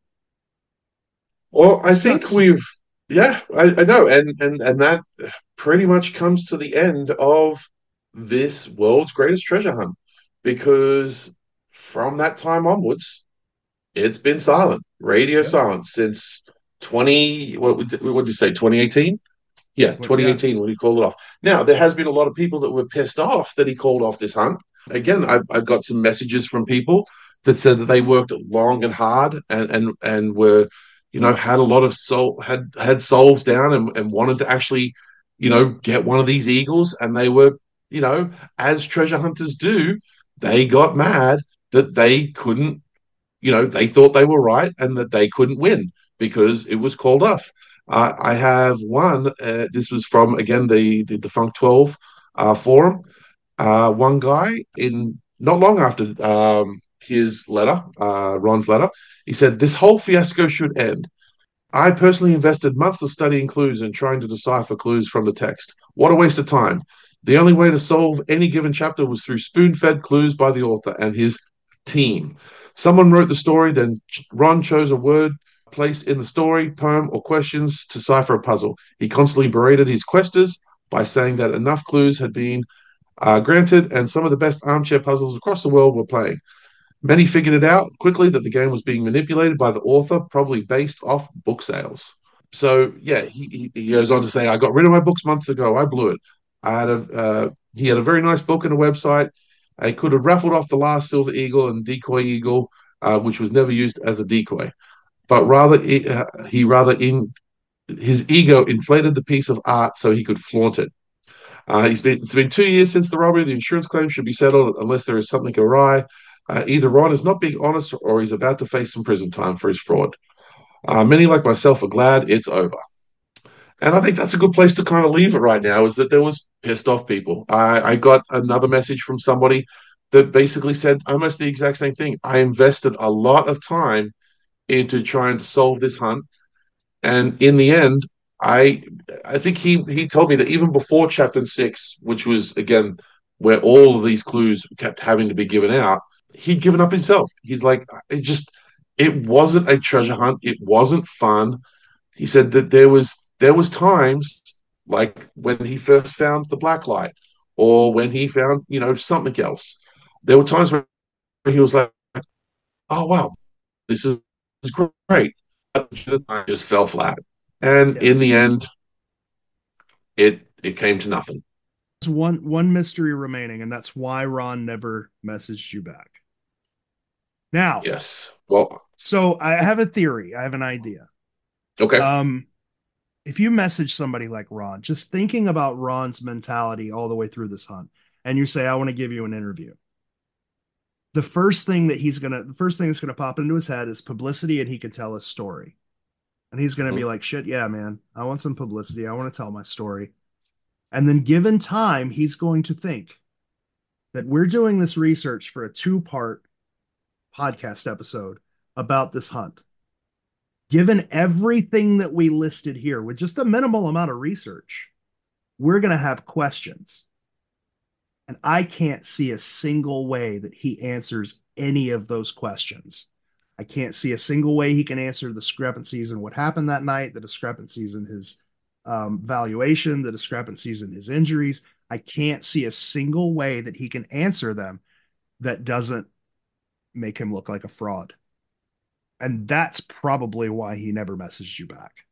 Well, I think So, we've, yeah, I, I know, and and and that pretty much comes to the end of this world's greatest treasure hunt, because from that time onwards, it's been silent, radio yep. silence since twenty. What would what did you say? Twenty eighteen. Yeah, What, yeah. twenty eighteen when he called it off. Now, there has been a lot of people that were pissed off that he called off this hunt. Again, I've, I've got some messages from people that said that they worked long and hard and and and were, you know, had a lot of soul had had souls down and, and wanted to actually, you know, get one of these eagles, and they were, you know, as treasure hunters do, they got mad that they couldn't, you know, they thought they were right and that they couldn't win because it was called off. Uh, I have one. Uh, this was from again the the Defunct twelve uh, forum. Uh, one guy in not long after um, his letter, uh, Ron's letter, he said this whole fiasco should end. I personally invested months of studying clues and trying to decipher clues from the text. What a waste of time. The only way to solve any given chapter was through spoon fed clues by the author and his team. Someone wrote the story, then Ron chose a word placed in the story, poem, or questions to cipher a puzzle. He constantly berated his questers by saying that enough clues had been uh, granted and some of the best armchair puzzles across the world were playing. Many figured it out quickly that the game was being manipulated by the author, probably based off book sales. So yeah, he, he goes on to say, "I got rid of my books months ago. I blew it. I had a uh, he had a very nice book and a website. I could have raffled off the last silver eagle and decoy eagle, uh, which was never used as a decoy, but rather it, uh, he rather in his ego inflated the piece of art so he could flaunt it. Uh, he's been it's been two years since the robbery. The insurance claim should be settled unless there is something awry. Uh, either Ron is not being honest or he's about to face some prison time for his fraud. Uh, many like myself are glad it's over." And I think that's a good place to kind of leave it right now, is that there was pissed off people. I, I got another message from somebody that basically said almost the exact same thing. I invested a lot of time into trying to solve this hunt. And in the end, I I think he he told me that even before chapter six, which was again where all of these clues kept having to be given out, he'd given up himself. He's like, it just it wasn't a treasure hunt. It wasn't fun. He said that there was there was times like when he first found the black light or when he found, you know, something else. There were times where he was like, "Oh wow, this is, this is great." I just fell flat. And Yeah. in the end, it it came to nothing. There's one one mystery remaining, and that's why Ron never messaged you back. Now, Yes. Well, so I have a theory. I have an idea. okay. Um, if you message somebody like Ron, just thinking about Ron's mentality all the way through this hunt, and you say, "I want to give you an interview," the first thing that he's gonna, the first thing that's gonna pop into his head is publicity, and he can tell his story. And he's gonna be Mhm. like, "Shit, yeah, man, I want some publicity. I want to tell my story." And then, given time, he's going to think that we're doing this research for a two-part podcast episode about this hunt. Given everything that we listed here with just a minimal amount of research, we're going to have questions. And I can't see a single way that he answers any of those questions. I can't see a single way he can answer the discrepancies in what happened that night, the discrepancies in his um, valuation, the discrepancies in his injuries. I can't see a single way that he can answer them that doesn't make him look like a fraud. And that's probably why he never messaged you back.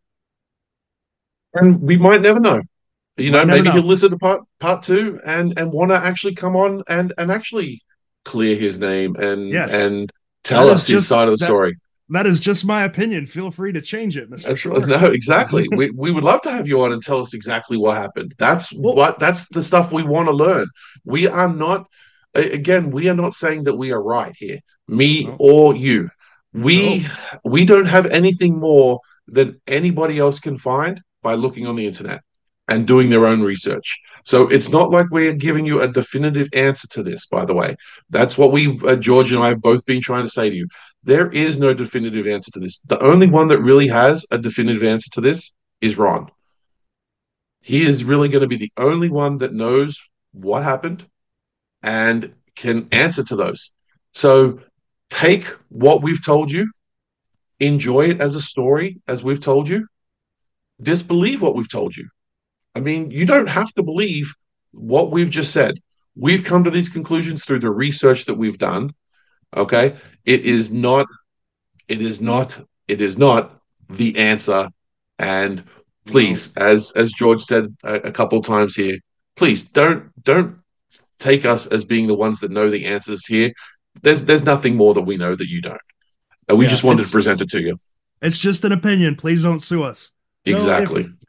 And we might never know. You know, Might never maybe he'll know. listen to part part two and and want to actually come on and and actually clear his name and Yes, and that tell is us his just side of the that. story. That is just my opinion. Feel free to change it, mister That's, Shore. no, exactly. We we would love to have you on and tell us exactly what happened. That's Well, what that's the stuff we want to learn. We are not again, we are not saying that we are right here, me no, or you. no. We we don't have anything more than anybody else can find by looking on the internet and doing their own research. So it's not like we're giving you a definitive answer to this, by the way. That's what we, uh, George and I have both been trying to say to you. There is no definitive answer to this. The only one that really has a definitive answer to this is Ron. He is really going to be the only one that knows what happened and can answer to those. So take what we've told you, enjoy it as a story, as we've told you, disbelieve what we've told you. I mean, you don't have to believe what we've just said. We've come to these conclusions through the research that we've done. Okay. It is not, it is not, it is not the answer. And please, no. as as George said a, a couple of times here, please don't don't take us as being the ones that know the answers here. There's there's nothing more that we know that you don't. And we yeah, just wanted to present it to you. It's just an opinion. Please don't sue us. Exactly. No, if...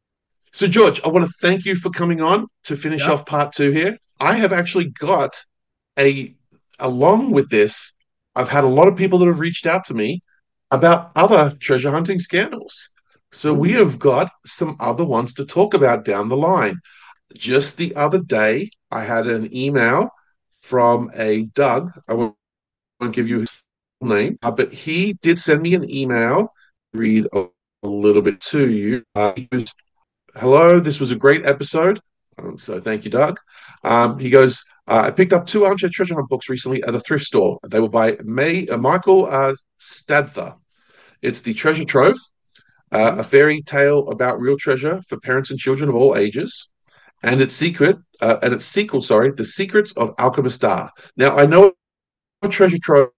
So, George, I want to thank you for coming on to finish yep. off part two here. I have actually got a, along with this, I've had a lot of people that have reached out to me about other treasure hunting scandals. So Ooh. we have got some other ones to talk about down the line. Just the other day, I had an email from a Doug. I won't give you his full name, uh, but he did send me an email. Read a, a little bit to you. Uh, he was, hello, this was a great episode. Um, so thank you, Doug. Um, he goes, uh, I picked up two Armchair Treasure Hunt books recently at a thrift store. They were by May, uh, Michael uh, Stadther. It's The Treasure Trove, uh, a fairy tale about real treasure for parents and children of all ages. And its secret, uh, and its sequel, sorry, The Secrets of Alchemist Dar. Now, I know Treasure Trove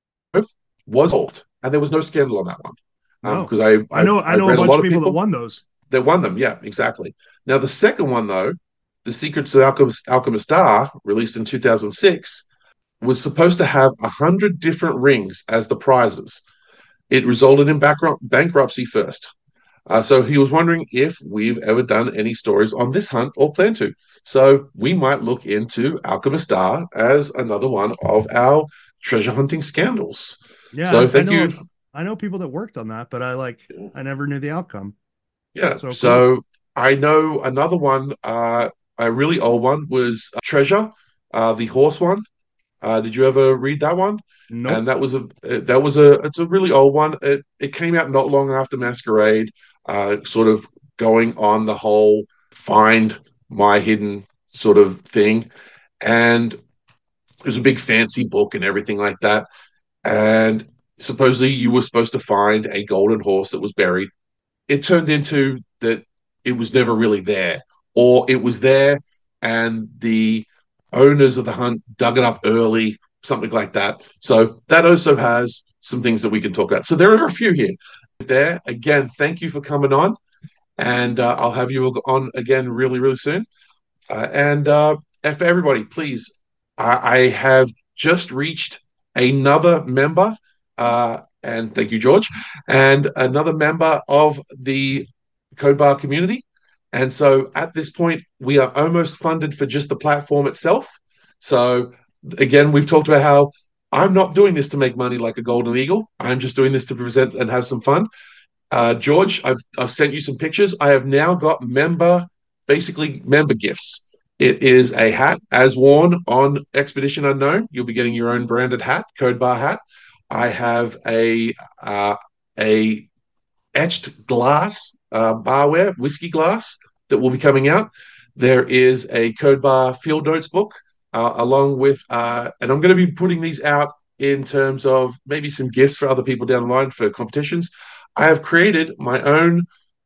was old, and there was no scandal on that one. Um, because I, I know, I, I know a bunch a of people, people that won those. That won them, yeah, exactly. Now, the second one, though, The Secrets of Alchemist, Alchemist Dar, released in two thousand six, was supposed to have a hundred different rings as the prizes. It resulted in back- bankruptcy first. Uh, so he was wondering if we've ever done any stories on this hunt or plan to. So we might look into Alchemist Dar as another one of our treasure hunting scandals. Yeah, so I, thank I know, you. I know people that worked on that, but I like I never knew the outcome. Yeah. So, so cool. I know another one, uh, a really old one was Treasure, uh, the horse one. Uh, did you ever read that one? No. Nope. And that was a that was a it's a really old one. It it came out not long after Masquerade, uh, sort of going on the whole find my hidden sort of thing, and it was a big fancy book and everything like that. And supposedly you were supposed to find a golden horse that was buried. It turned into that it was never really there, or it was there and the owners of the hunt dug it up early, something like that. So that also has some things that we can talk about. So there are a few here. There, again, thank you for coming on, and uh, I'll have you on again really, really soon. Uh, and uh, for everybody, please, I, I have just reached another member, uh, and thank you, George, and another member of the Code Bar community. And so at this point, we are almost funded for just the platform itself. So again, we've talked about how I'm not doing this to make money like a golden eagle. I'm just doing this to present and have some fun. Uh, George, I've I've sent you some pictures. I have now got member, basically member gifts. It is a hat as worn on Expedition Unknown. You'll be getting your own branded hat, Code Bar hat. I have a uh, a etched glass uh, barware, whiskey glass that will be coming out. There is a Code Bar Field Notes book, uh, along with, uh, and I'm going to be putting these out in terms of maybe some gifts for other people down the line for competitions. I have created my own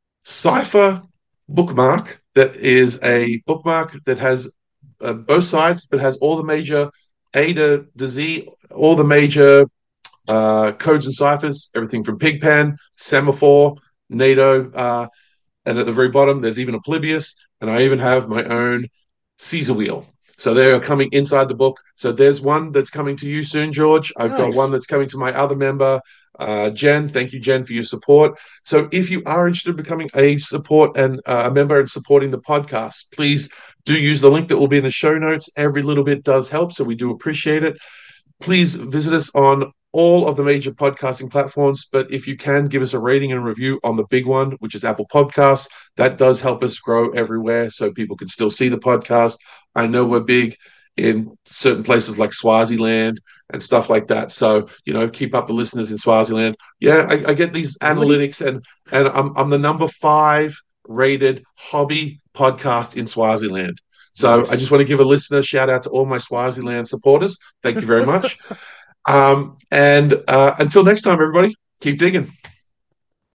cipher bookmark that is a bookmark that has uh, both sides, but has all the major A to, to Z, all the major uh, codes and ciphers, everything from Pigpen, Semaphore, NATO, uh, and at the very bottom, there's even a Polybius, and I even have my own Caesar wheel. So they are coming inside the book. So there's one that's coming to you soon, George. I've nice. got one that's coming to my other member, uh, Jen. Thank you, Jen, for your support. So if you are interested in becoming a support and uh, a member and supporting the podcast, please do use the link that will be in the show notes. Every little bit does help, so we do appreciate it. Please visit us on all of the major podcasting platforms, but if you can, give us a rating and review on the big one, which is Apple Podcasts. That does help us grow everywhere so people can still see the podcast. I know we're big in certain places like Swaziland and stuff like that. So, you know, keep up the listeners in Swaziland. Yeah, I, I get these analytics, and and I'm I'm the number five rated hobby podcast in Swaziland. So Nice. I just want to give a listener shout out to all my Swaziland supporters. Thank you very much. um, and uh, until next time, everybody, keep digging.